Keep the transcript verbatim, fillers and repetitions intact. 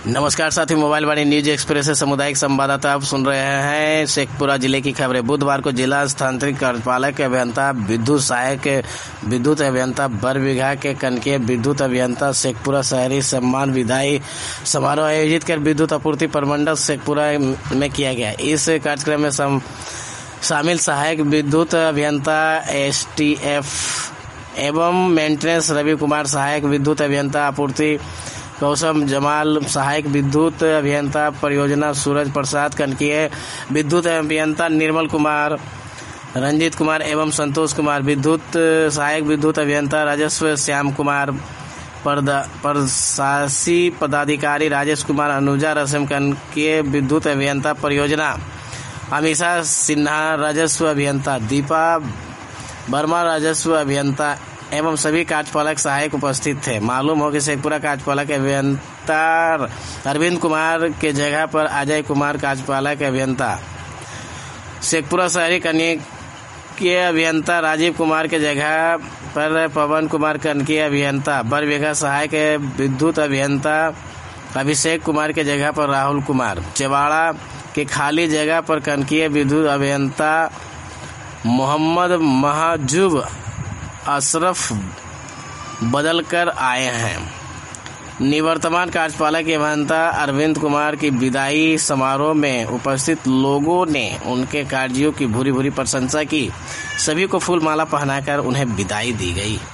नमस्कार साथी, मोबाइल वाणी news express से सामुदायिक संवाददाता आप सुन रहे हैं शेखपुरा जिले की खबरें। बुधवार को जिला स्थानांतरित कार्यपालक अभियंता विद्युत सहायक विद्युत अभियंता बरबीघा के कनकीय विद्युत अभियंता शेखपुरा शहरी सम्मान विदाई समारोह आयोजित कर विद्युत आपूर्ति प्रमंडल शेखपुरा में किया गया। इस कार्यक्रम में सम, शामिल सहायक विद्युत अभियंता एस टी एफ एवं मेंटेनेंस रवि कुमार, सहायक विद्युत अभियंता आपूर्ति कौशम जमाल, सहायक विद्युत अभियंता परियोजना सूरज प्रसाद, कनकीय विद्युत अभियंता निर्मल कुमार, रंजीत कुमार एवं संतोष कुमार, विद्युत सहायक विद्युत अभियंता राजस्व श्याम कुमार, प्रशासी पदाधिकारी राजेश कुमार, अनुजा रसम, कनकीय विद्युत अभियंता परियोजना अमीषा सिन्हा, राजस्व अभियंता दीपा वर्मा, राजस्व अभियंता एवं सभी कार्यपालक सहायक उपस्थित थे। मालूम हो कि शेखपुरा कार्यपालक अभियंता अरविंद कुमार के जगह पर अजय कुमार कार्यपालक अभियंता, शेखपुरा शहरी कनकीय अभियंता राजीव कुमार के जगह पर पवन कुमार कनकीय अभियंता, बरबीघा सहायक विद्युत अभियंता अभिषेक कुमार के जगह पर राहुल कुमार, चेवाड़ा के खाली जगह पर कनकीय विद्युत अभियंता मोहम्मद महजूब अशरफ बदल कर आए हैं। निवर्तमान कार्यपालक अभियंता अरविंद कुमार की विदाई समारोह में उपस्थित लोगों ने उनके कार्यों की भूरी भूरी प्रशंसा की। सभी को फूल माला पहनाकर उन्हें विदाई दी गई।